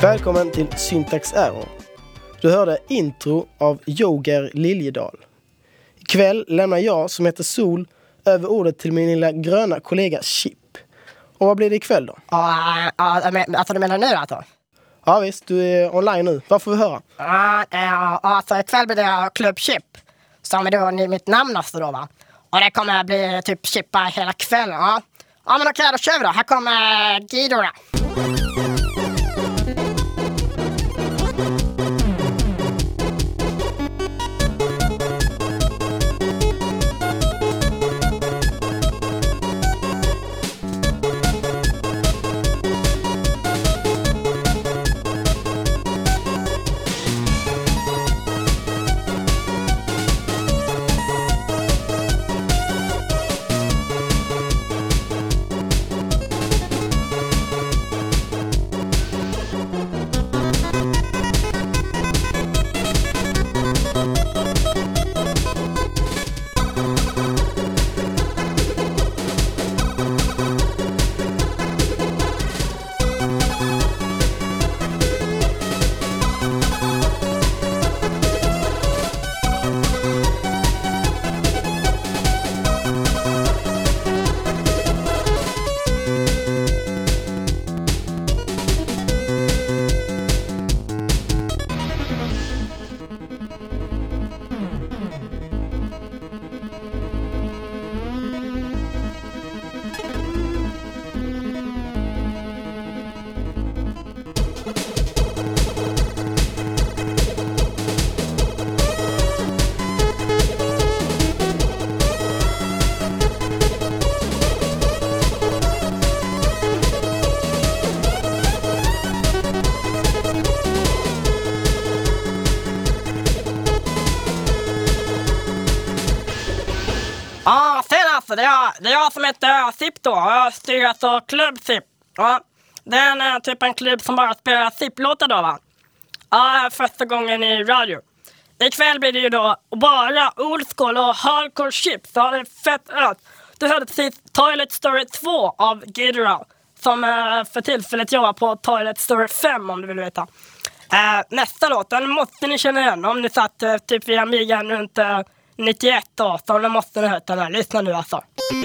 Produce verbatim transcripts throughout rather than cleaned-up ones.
Välkommen till Syntax Error. Du hörde intro av Joger Liljedal. Ikväll lämnar jag, som heter Sol, över ordet till min lilla gröna kollega Chip. Och vad blir det ikväll då? Ja, uh, alltså du menar nu alltså? Ja visst, du är online nu. Vad får vi höra? Ja, uh, uh, alltså ikväll blir det Club Chip. Som är då mitt namn alltså då va? Och det kommer bli typ chippa hela kvällen, ja. Ja men okej, då kör vi då. Här kommer Guido. Ja, sen alltså, det är, jag, det är jag som heter Sip då. Jag styr alltså Club Sip. Ja, det är en, uh, typ en klubb som bara spelar Sip-låtar då va? Ja, första gången i radio. Ikväll blir det ju då bara old school och hardcore chip. Så har det fett öt. Du hörde precis Toilet Story två av Guido, som uh, för tillfället jobbar på Toilet Story fem om du vill veta. Uh, nästa låt, den måste ni känna igen om ni satt uh, typ i Amiga runt uh, nittioett då, så då måste ni höra den här. Lyssna nu alltså.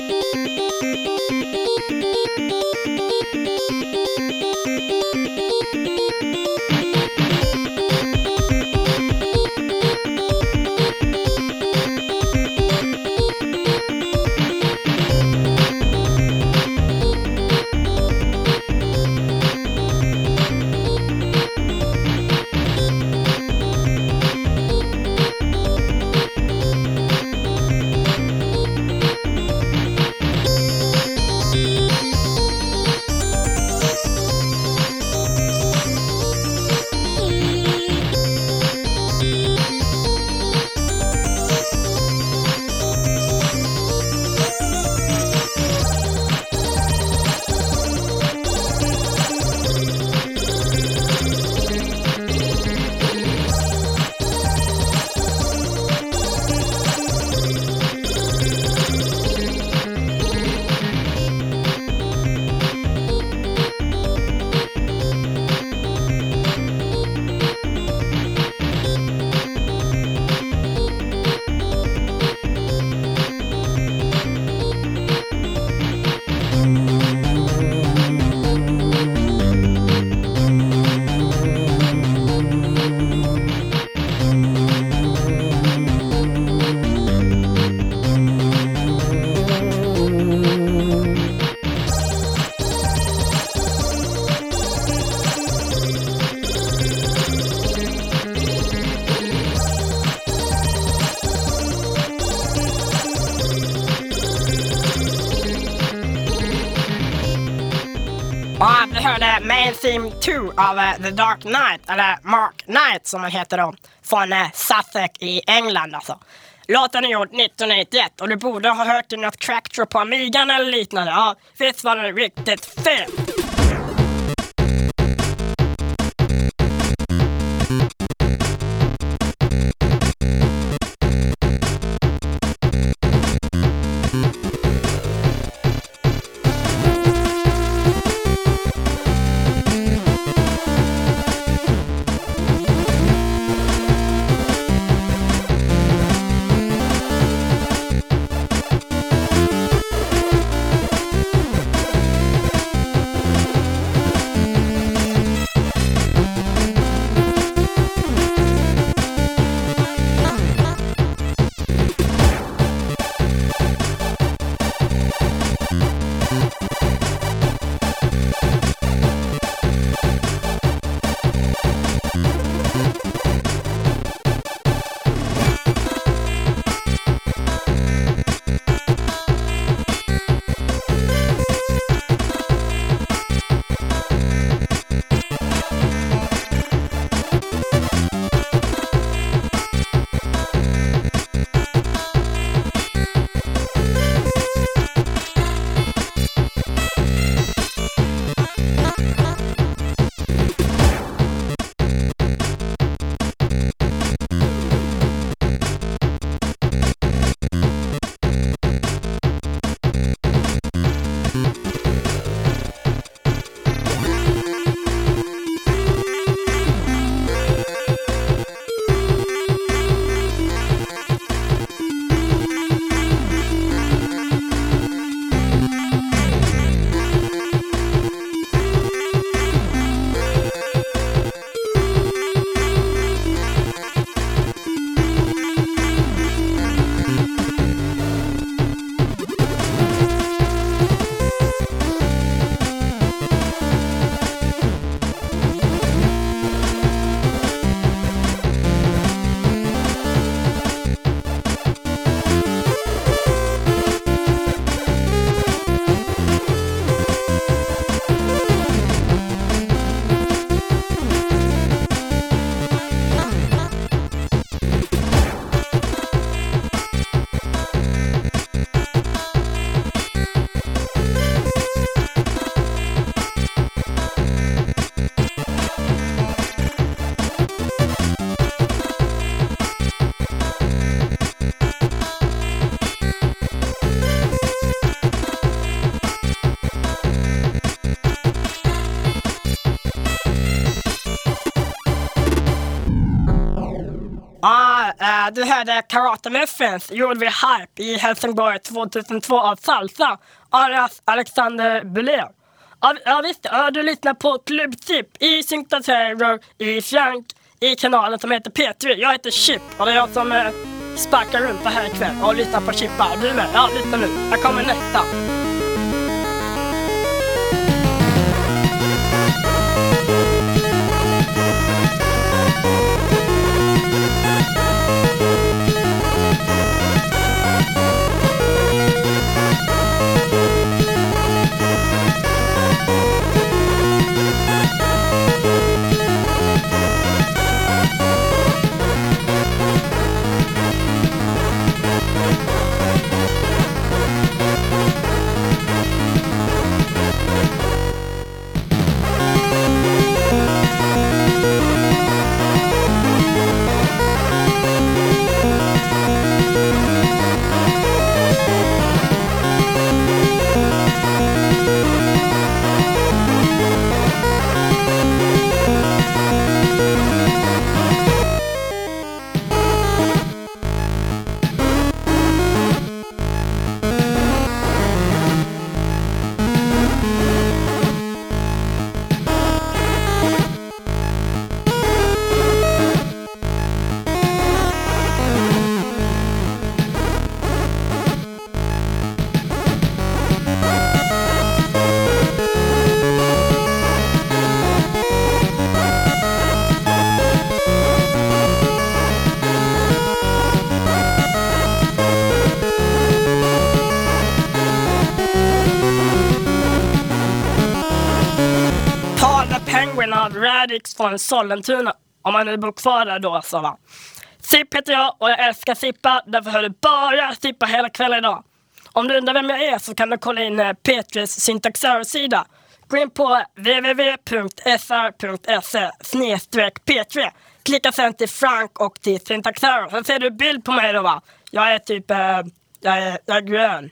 Ja, vi hörde Main Theme två av uh, The Dark Knight, eller Mark Knight som han heter då, från uh, Sussex i England alltså. Låten är gjord nittonhundranittioett och du borde ha hört i något crackdraw på Amigan eller liknande. Ja, visst var det riktigt fel. uh, du hörde Karate Muffins, gjorde vi hype i Helsingborg tjugohundratvå av Salsa, alias Alexander Bulén. Ja, ja visst, ja, du lyssnar på Club Chip i Synthesizer i Frank i kanalen som heter P tre. Jag heter Chip och det är jag som uh, sparkar runt här ikväll och lyssnar på Chippa. Du med? Ja, lyssna nu. Jag kommer nästa. Av Radix från Sollentuna. Om man nu bor kvar där då så va. Sipp heter jag och jag älskar Sippa. Därför hör du bara Sippa hela kvällen idag. Om du undrar vem jag är så kan du kolla in P tre:s Syntaxer-sida. Gå in på w w w punkt s r punkt se slash p tre. Klicka sen till Frank och till Syntaxer. Sen ser du bild på mig då va. Jag är typ, äh, jag, är, jag är grön.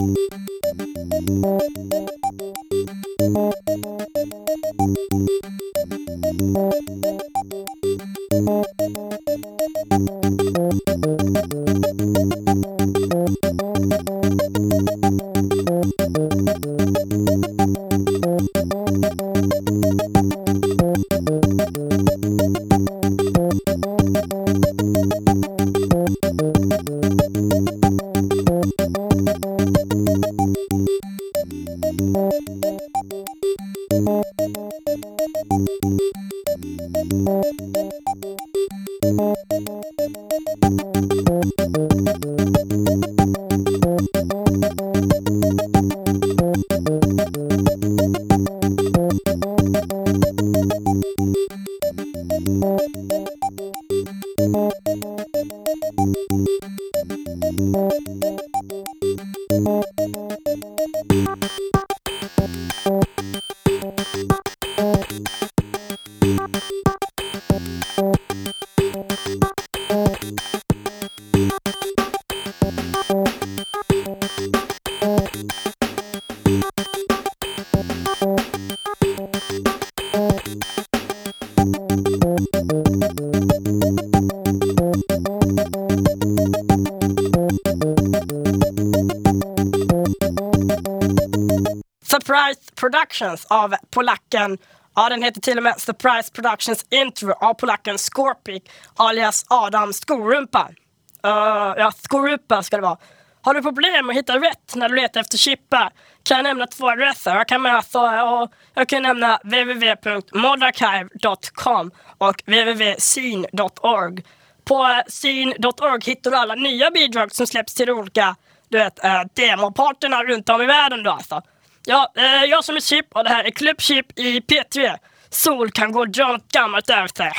Surprise Productions av polacken. Ja, den heter till och med Surprise Productions Intro av polacken Scorpic alias Adam Skorumpa. Uh, ja, Skorumpa ska det vara. Har du problem med att hitta rätt när du letar efter chippa kan jag nämna två adresser. Jag kan, alltså, och jag kan nämna w w w punkt modarchive punkt com och w w w punkt syn punkt org. På syn punkt org hittar du alla nya bidrag som släpps till olika du vet, äh, demoparterna runt om i världen då alltså. Ja, äh, jag som är Chip och det här är Club Chip i P tre. Sol kan gå drömt gammalt över sig.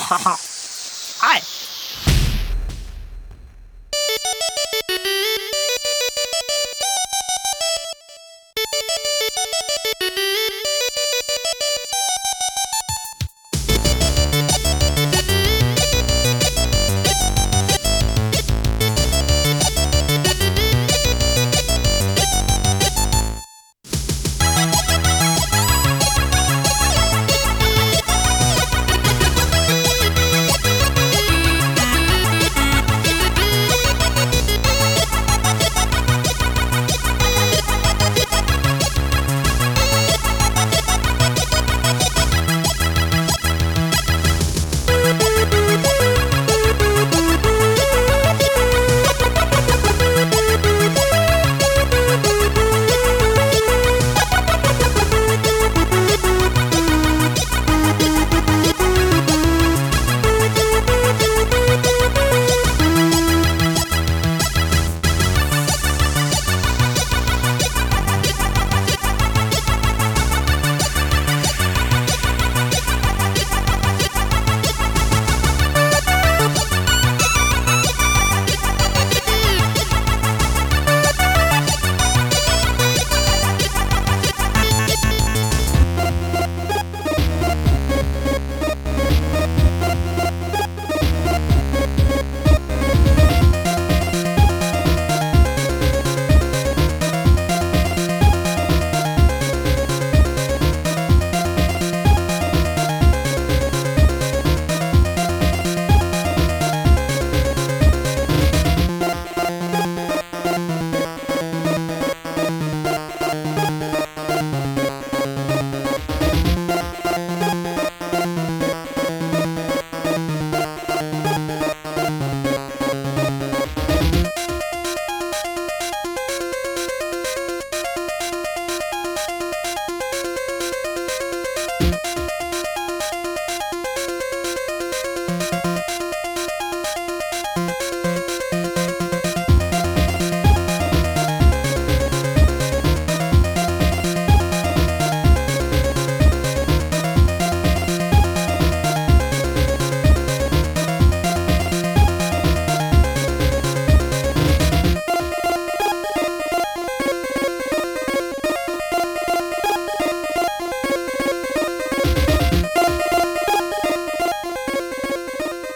Aj.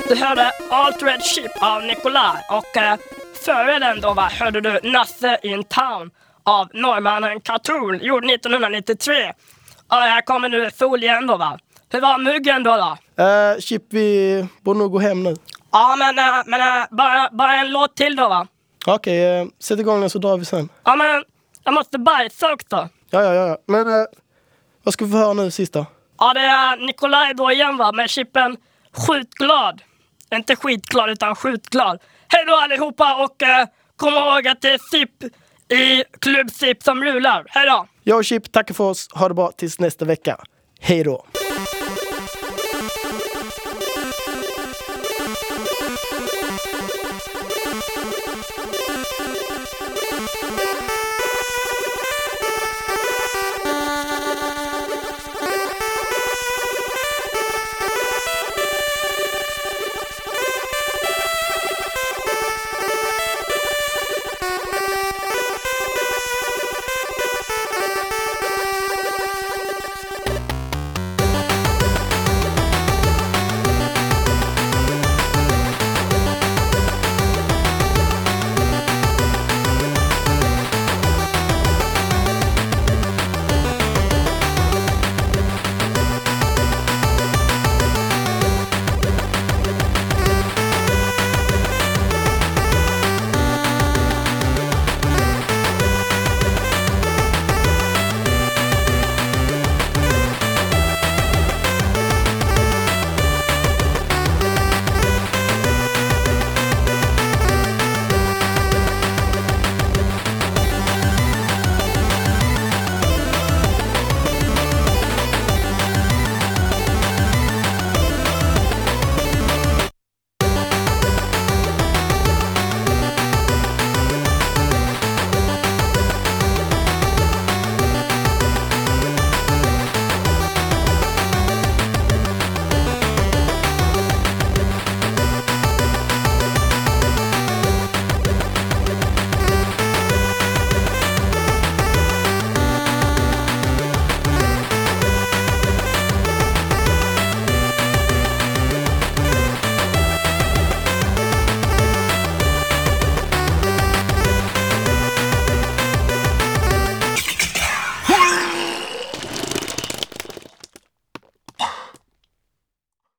Du hörde Altered Ship av Nikolaj och eh, före den då va, hörde du Nasse in Town av norrmannen Cartoon, gjord nittonhundranittiotre. Och här kommer nu Sol igen då va. Hur var muggen då då? Uh, Chip, vi borde nog gå hem nu. Ja, men, äh, men äh, bara, bara en låt till då va? Okej, okay, uh, sätt igång den så drar vi sen. Ja, men jag måste bajsa också. Ja, ja, ja. Men uh, vad ska vi få höra nu sista? Ja, det är Nikolaj då igen va, med Chippen skitglad. Inte skitglad utan skitglad. Hej då allihopa och uh, kom ihåg att det är Sipp i Klubb Sipp som rular. Hej då! Jag och Chip tackar för oss. Ha det bra tills nästa vecka. Hej då!